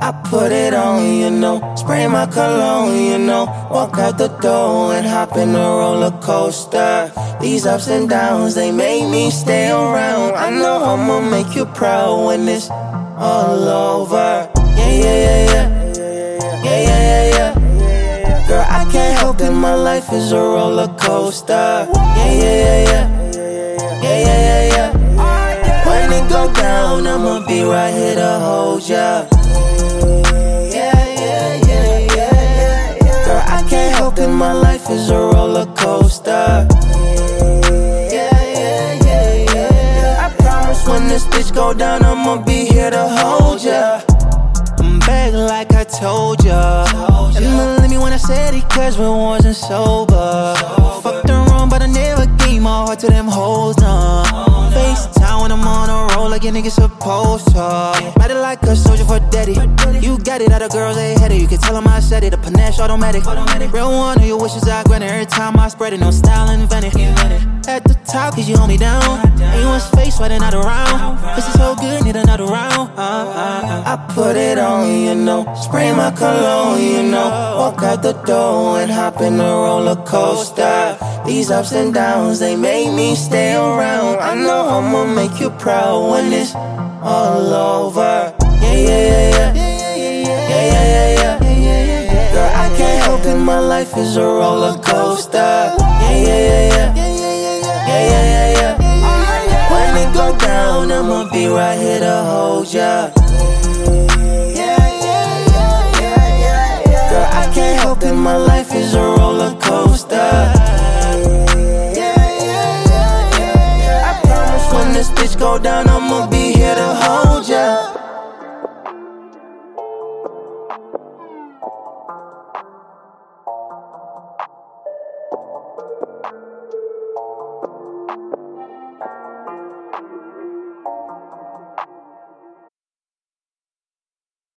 I put it on, you know, spray my cologne, you know, walk out the door and hop in the roller coaster. These ups and downs, they make me stay around. I know I'ma make you proud when it's all over. Yeah, yeah, yeah, yeah. Yeah, yeah, yeah, yeah. Girl, I can't help it, my life is a roller coaster. Yeah, yeah, yeah, yeah. Yeah, yeah, yeah, yeah. When it go down, I'ma be right here to hold ya. Can't help it, my life is a roller coaster. I promise when this bitch go down, I'ma be here to hold ya. I'm back like I told ya. And believe me when I said it, cause we wasn't sober. Fucked around, but I never gave my heart to them hoes, nah. FaceTime when I'm on a roll like a nigga supposed to. Ride it like a soldier for daddy. You got it, other girls they had it. You can tell them I said it, a panache automatic. Real one of your wishes I granted. Every time I spread it, no style invented. At the top, cause you hold me down. Anyone's face, why they not around? This is so good, need another round. I put it on, you know, spray my cologne, you know, walk out the door and hop in the roller coaster. These ups and downs, they make me stay around. I know I'ma make you proud when it's all over. Yeah, yeah, yeah, yeah. Yeah, yeah, yeah, yeah. Girl, I can't help it, my life is a roller coaster. Yeah, yeah, yeah, yeah. Yeah, yeah, yeah, yeah. When it go down, I'ma be right here to hold ya.